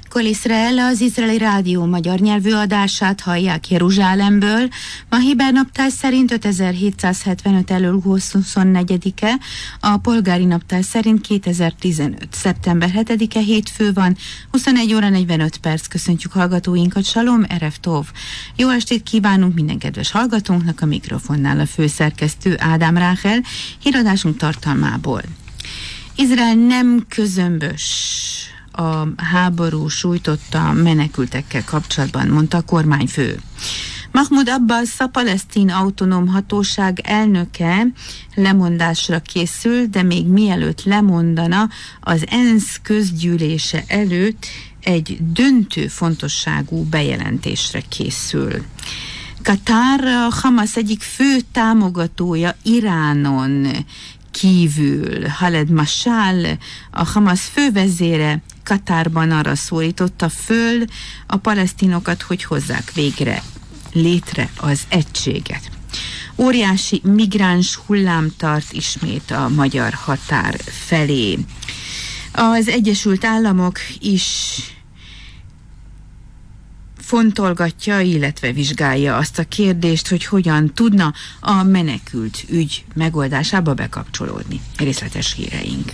Kol Izrael, az izraeli rádió magyar nyelvű adását hallják Jeruzsálemből. Ma héber naptár szerint 5775. elől 24-e, a polgári naptár szerint 2015. szeptember 7-e hétfő van, 21 óra 45 perc. Köszöntjük hallgatóinkat, Salom, Erev Tov. Jó estét kívánunk minden kedves hallgatónknak, a mikrofonnál a főszerkesztő Ádám Ráhel, híradásunk tartalmából. Izrael nem közömbös a háború sújtotta menekültekkel kapcsolatban, mondta a kormányfő. Mahmoud Abbas, a palesztin autonóm hatóság elnöke lemondásra készül, de még mielőtt lemondana, az ENSZ közgyűlése előtt egy döntő fontosságú bejelentésre készül. Katar, a Hamas egyik fő támogatója Iránon kívül, Khaled Mashal, a Hamas fővezére Katárban arra szólította föl a palesztinokat, hogy hozzák végre létre az egységet. Óriási migráns hullám tart ismét a magyar határ felé. Az Egyesült Államok is fontolgatja, illetve vizsgálja azt a kérdést, hogy hogyan tudna a menekült ügy megoldásába bekapcsolódni. Részletes híreink.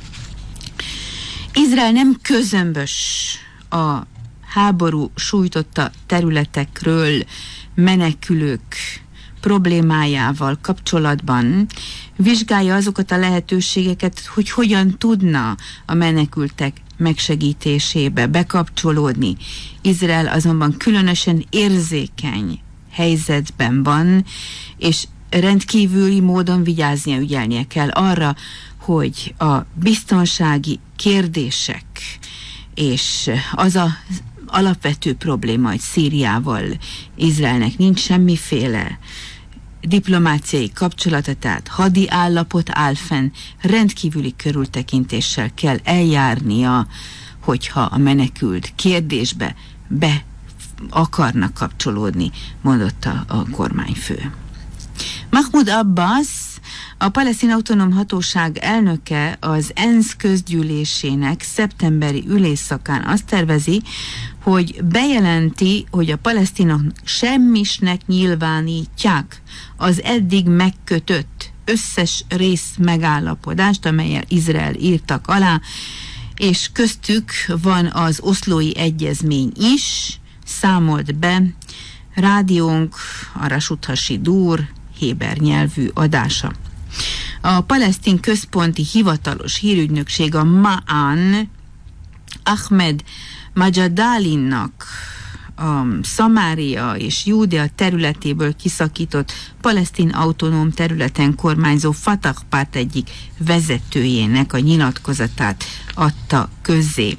Izrael nem közömbös a háború sújtotta területekről menekülők problémájával kapcsolatban, vizsgálja azokat a lehetőségeket, hogy hogyan tudna a menekültek megsegítésébe bekapcsolódni. Izrael azonban különösen érzékeny helyzetben van, és rendkívüli módon vigyáznia, ügyelnie kell arra, hogy a biztonsági kérdések és az az alapvető probléma, hogy Szíriával Izraelnek nincs semmiféle diplomáciai kapcsolata, tehát hadi állapot áll fenn, rendkívüli körültekintéssel kell eljárnia, hogyha a menekült kérdésbe be akarnak kapcsolódni, mondotta a kormányfő. Mahmoud Abbas, a palesztin autonóm hatóság elnöke az ENSZ közgyűlésének szeptemberi ülésszakán azt tervezi, hogy bejelenti, hogy a palesztinok semmisnek nyilvánítják az eddig megkötött összes rész megállapodást, amellyel Izrael írtak alá, és köztük van az oszlói egyezmény is, számolt be rádiónk, a Rashut HaShidur héber nyelvű adása. A palesztin központi hivatalos hírügynökség, a Ma'an, Ahmed Majadalinnak a Szamária és Júdea területéből kiszakított palesztin autonóm területen kormányzó Fatah párt egyik vezetőjének a nyilatkozatát adta közzé.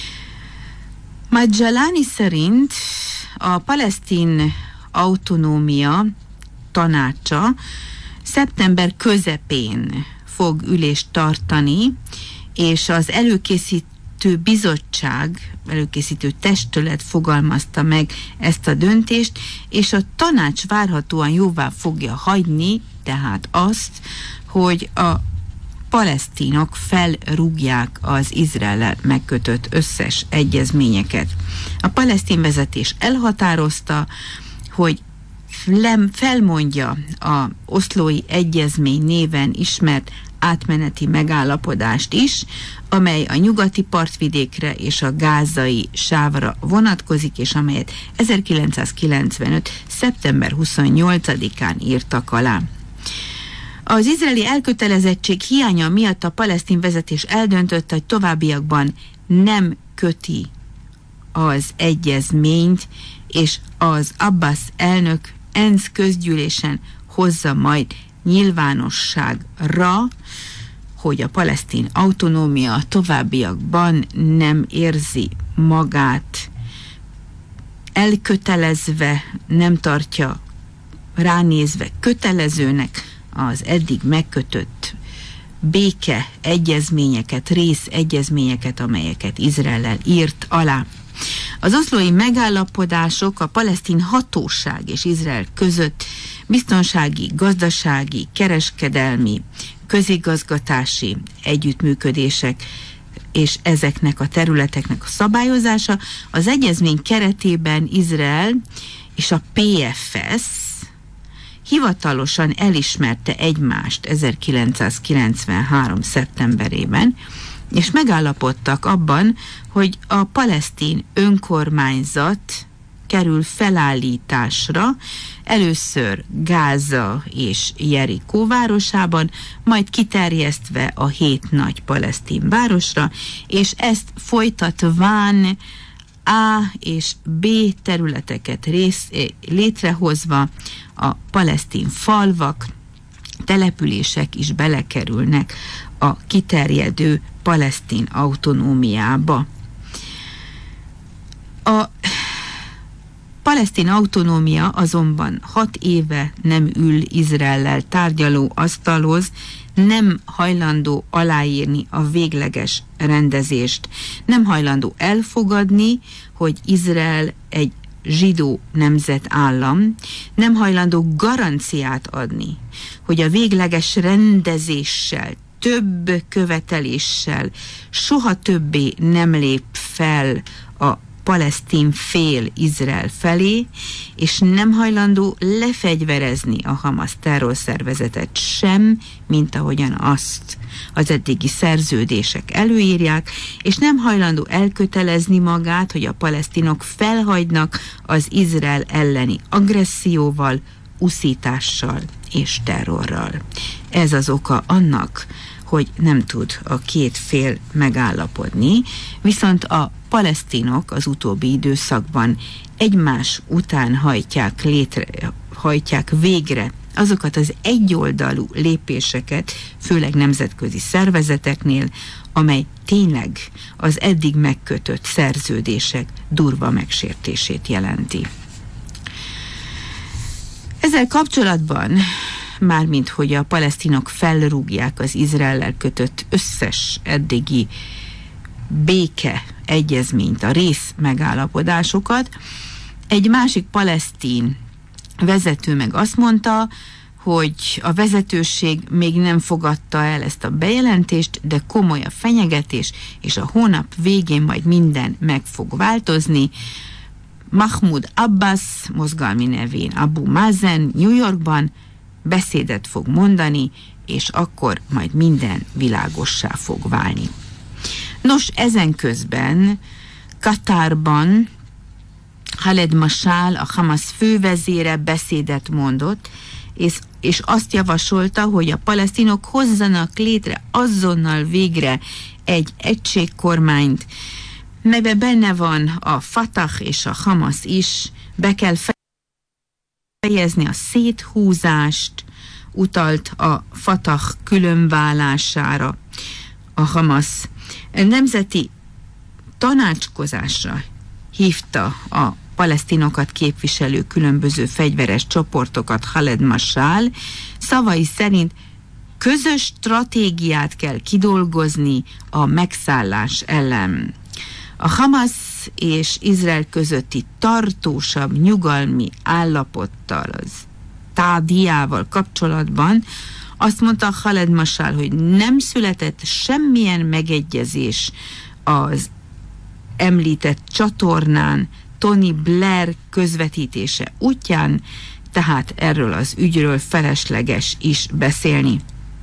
Majalani szerint a palesztin autonómia tanácsa szeptember közepén fog ülést tartani, és az előkészítő bizottság, előkészítő testület fogalmazta meg ezt a döntést, és a tanács várhatóan jóvá fogja hagyni, tehát azt, hogy a palesztinok felrúgják az Izraellel megkötött összes egyezményeket. A palesztin vezetés elhatározta, hogy felmondja a oszlói egyezmény néven ismert átmeneti megállapodást is, amely a nyugati partvidékre és a gázai sávra vonatkozik, és amelyet 1995. szeptember 28-án írtak alá. Az izraeli elkötelezettség hiánya miatt a palesztin vezetés eldöntötte, hogy továbbiakban nem köti az egyezményt, és az Abbas elnök ENSZ közgyűlésen hozza majd nyilvánosságra, hogy a palesztin autonómia továbbiakban nem érzi magát elkötelezve, nem tartja ránézve kötelezőnek az eddig megkötött béke egyezményeket, részegyezményeket, amelyeket Izraellel írt alá. Az oszlói megállapodások a palesztin hatóság és Izrael között biztonsági, gazdasági, kereskedelmi, közigazgatási együttműködések és ezeknek a területeknek a szabályozása. Az egyezmény keretében Izrael és a PFS hivatalosan elismerte egymást 1993. szeptemberében, és megállapodtak abban, hogy a palesztin önkormányzat kerül felállításra, először Gáza és Jerikó városában, majd kiterjesztve a 7 nagy palesztin városra, és ezt folytatván A és B területeket létrehozva a palesztin falvak, települések is belekerülnek a kiterjedő palesztin autonómiába. A palesztin autonómia azonban 6 éve nem ül Izraellel tárgyaló asztalhoz, nem hajlandó aláírni a végleges rendezést, nem hajlandó elfogadni, hogy Izrael egy zsidó nemzetállam, nem hajlandó garanciát adni, hogy a végleges rendezéssel, több követeléssel soha többé nem lép fel a palesztin fél Izrael felé, és nem hajlandó lefegyverezni a Hamas terrorszervezetet sem, mint ahogyan azt az eddigi szerződések előírják, és nem hajlandó elkötelezni magát, hogy a palesztinok felhagynak az Izrael elleni agresszióval, uszítással és terrorral. Ez az oka annak, hogy nem tud a két fél megállapodni, viszont a palesztinok az utóbbi időszakban egymás után hajtják végre azokat az egyoldalú lépéseket, főleg nemzetközi szervezeteknél, amely tényleg az eddig megkötött szerződések durva megsértését jelenti. Ezzel kapcsolatban, mármint hogy a palesztinok felrúgják az Izraellel kötött összes eddigi béke egyezményt, a rész megállapodásokat, egy másik palesztin vezető meg azt mondta, hogy a vezetőség még nem fogadta el ezt a bejelentést, de komoly a fenyegetés, és a hónap végén majd minden meg fog változni. Mahmoud Abbas, mozgalmi nevén Abu Mazen New Yorkban beszédet fog mondani, és akkor majd minden világossá fog válni. Nos, ezen közben Katárban Khaled Mashal, a Hamas fővezére beszédet mondott, és azt javasolta, hogy a palesztinok hozzanak létre azonnal végre egy egységkormányt, melyben benne van a Fatah és a Hamas is, be kell fejezni a széthúzást, utalt a Fatah különválására a Hamas. Nemzeti tanácskozásra hívta a palesztinokat képviselő különböző fegyveres csoportokat Khaled Mashal. Szavai szerint közös stratégiát kell kidolgozni a megszállás ellen. A Hamas és Izrael közötti tartósabb nyugalmi állapottal, az tádiával kapcsolatban azt mondta Khaled Mashal, hogy nem született semmilyen megegyezés az említett csatornán Tony Blair közvetítése útján, tehát erről az ügyről felesleges is beszélni.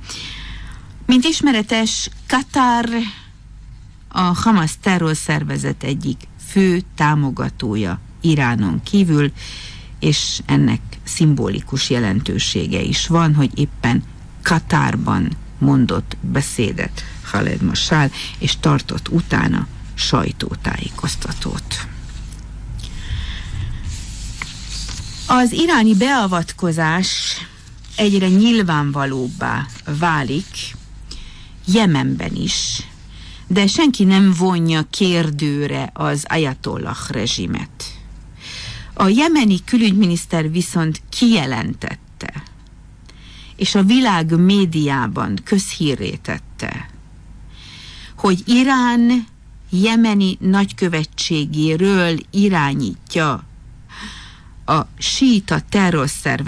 Mint ismeretes, Katár a Hamas terrorszervezet egyik fő támogatója Iránon kívül, és ennek szimbolikus jelentősége is van, hogy éppen Katárban mondott beszédet Khaled Mashal, és tartott utána sajtótájékoztatót. Az iráni beavatkozás egyre nyilvánvalóbbá válik Jemenben is, de senki nem vonja kérdőre az ajatollah rezsimet. A jemeni külügyminiszter viszont kijelentette, és a világ médiában közhírré tette, hogy Irán jemeni nagykövetségéről irányítja a síita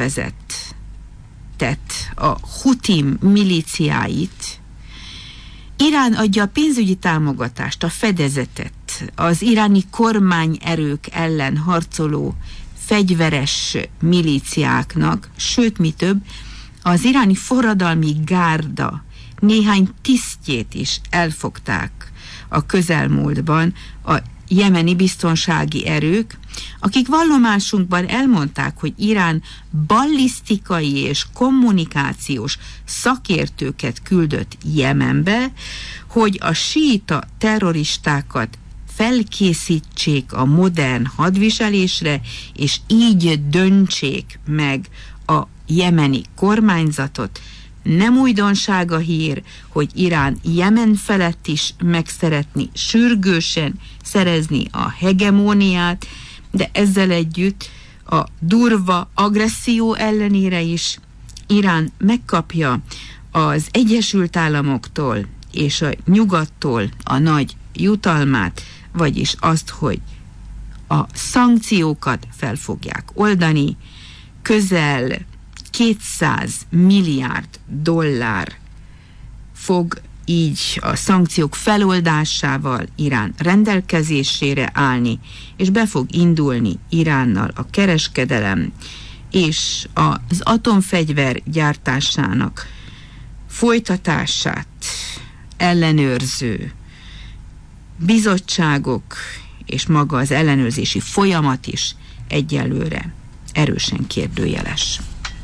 terrorszervezetet, a Hutim milíciáit, Irán adja a pénzügyi támogatást, a fedezetet az iráni kormányerők ellen harcoló fegyveres milíciáknak, sőt, mi több, az iráni forradalmi gárda néhány tisztjét is elfogták a közelmúltban a jemeni biztonsági erők, akik vallomásunkban elmondták, hogy Irán ballisztikai és kommunikációs szakértőket küldött Jemenbe, hogy a síita terroristákat felkészítsék a modern hadviselésre, és így döntsék meg a jemeni kormányzatot. Nem újdonság a hír, hogy Irán Jemen felett is meg szeretné sürgősen szerezni a hegemóniát, de ezzel együtt a durva agresszió ellenére is Irán megkapja az Egyesült Államoktól és a nyugattól a nagy jutalmát, vagyis azt, hogy a szankciókat fel fogják oldani, közel 200 milliárd dollár fog így a szankciók feloldásával Irán rendelkezésére állni, és be fog indulni Iránnal a kereskedelem, és az atomfegyver gyártásának folytatását ellenőrző bizottságok és maga az ellenőrzési folyamat is egyelőre erősen kérdőjeles.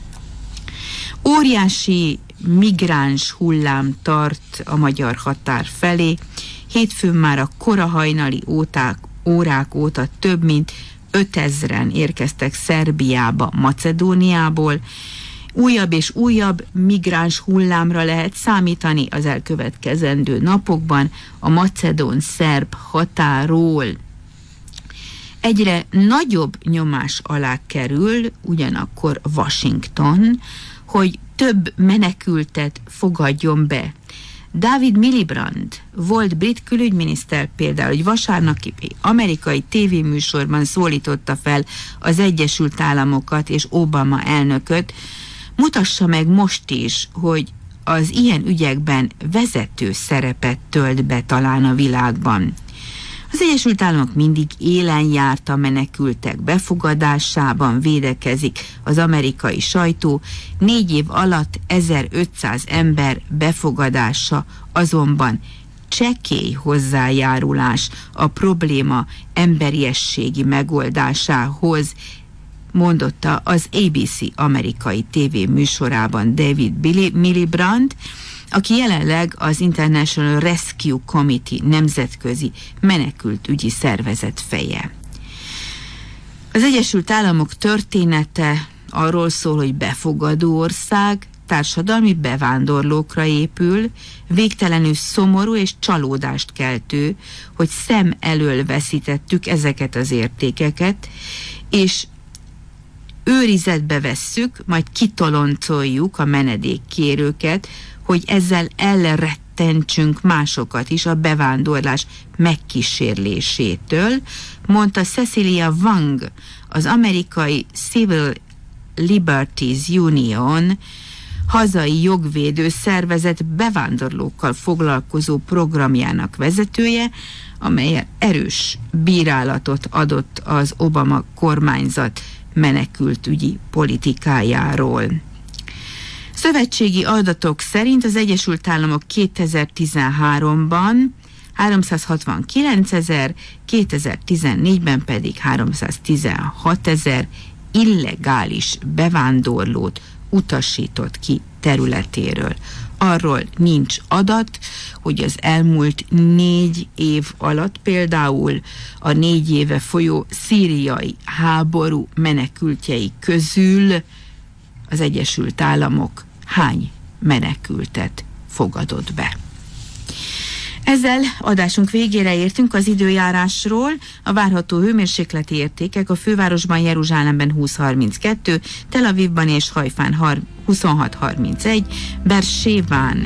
Óriási migráns hullám tart a magyar határ felé. Hétfőn már a kora hajnali órák óta több mint 5000-en érkeztek Szerbiába, Macedóniából. Újabb és újabb migráns hullámra lehet számítani az elkövetkezendő napokban a macedón-szerb határól. Egyre nagyobb nyomás alá kerül ugyanakkor Washington, hogy több menekültet fogadjon be. David Miliband volt brit külügyminiszter például, hogy vasárnapi amerikai tévéműsorban szólította fel az Egyesült Államokat és Obama elnököt, mutassa meg most is, hogy az ilyen ügyekben vezető szerepet tölt be talán a világban. Az Egyesült Államok mindig élen járt a menekültek befogadásában, védekezik az amerikai sajtó. 4 év alatt 1500 ember befogadása azonban csekély hozzájárulás a probléma emberiességi megoldásához, mondotta az ABC amerikai tévéműsorában David Miliband, aki jelenleg az International Rescue Committee nemzetközi menekültügyi szervezet feje. Az Egyesült Államok története arról szól, hogy befogadó ország, társadalmi bevándorlókra épül, végtelenül szomorú és csalódást keltő, hogy szem elől veszítettük ezeket az értékeket, és őrizetbe vesszük, majd kitoloncoljuk a menedékkérőket, hogy ezzel elrettentsünk másokat is a bevándorlás megkísérlésétől, mondta Cecilia Wang, az amerikai Civil Liberties Union hazai jogvédő szervezet bevándorlókkal foglalkozó programjának vezetője, amely erős bírálatot adott az Obama kormányzat menekültügyi politikájáról. Szövetségi adatok szerint az Egyesült Államok 2013-ban 369 000, 2014-ben pedig 316 000 illegális bevándorlót utasított ki területéről. Arról nincs adat, hogy az elmúlt 4 év alatt például a 4 éve folyó szíriai háború menekültjei közül az Egyesült Államok hány menekültet fogadott be. Ezzel adásunk végére értünk. Az időjárásról. A várható hőmérsékleti értékek: a fővárosban, Jeruzsálemben 20-32, Tel Avivban és Hajfán 26-31, Bersébán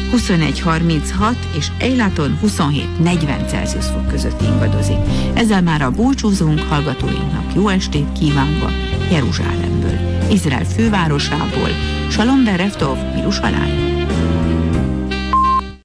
21-36 és Eilaton 27-40 Celsius fok között ingadozik. Ezzel már a búcsúzunk, hallgatóinknak jó estét kívánva Jeruzsálemből, Izrael fővárosából. Shalom Berev Tov, Yerushalayim.